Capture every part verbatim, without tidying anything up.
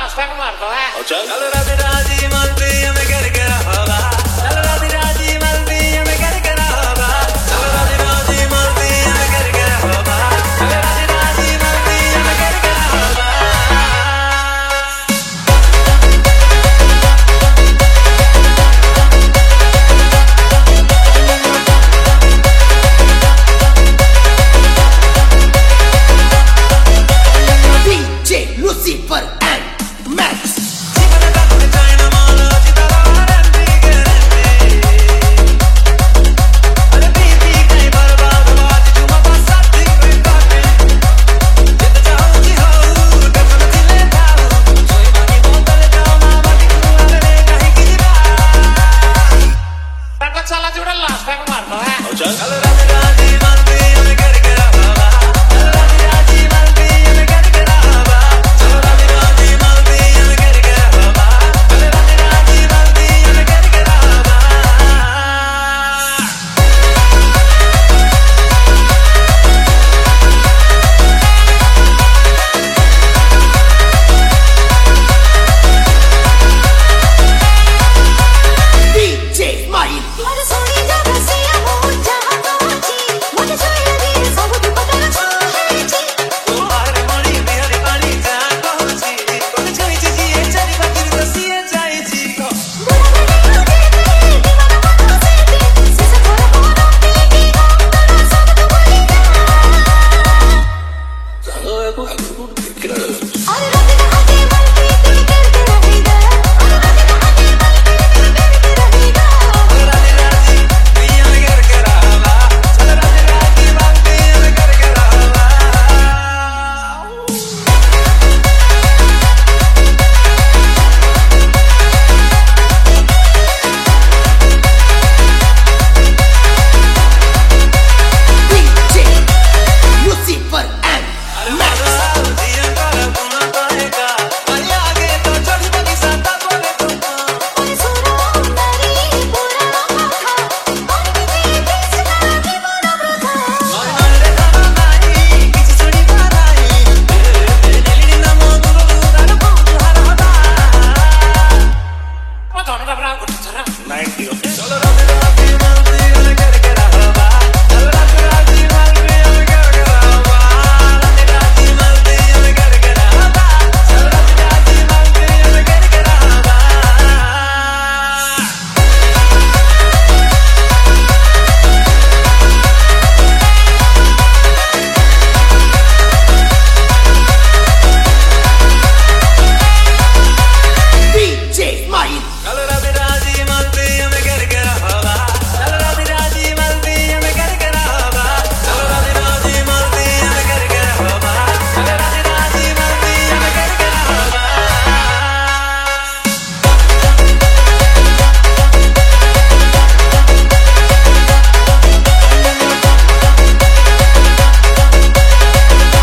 नाश्ता को मारता है। चल राधे राजी मस्ती हमें कर के रहा, चल राधे राजी मस्ती हमें कर के रहा, चल राधे राजी मस्ती हमें कर के रहा, चल राधे राजी मस्ती हमें कर के रहा। डीजे लूसीफर एंड मैक्स चला जुड़ा नाश्ता को मारता है। चल राधे राजी मस्ती हमें कर के रहा, चल राधे राजी मस्ती हमें कर के रहा, चल राधे राजी मस्ती हमें कर के रहा, चल राधे राजी मस्ती हमें कर के रहा। DJ smile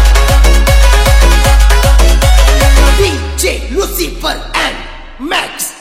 Lucifer and Max.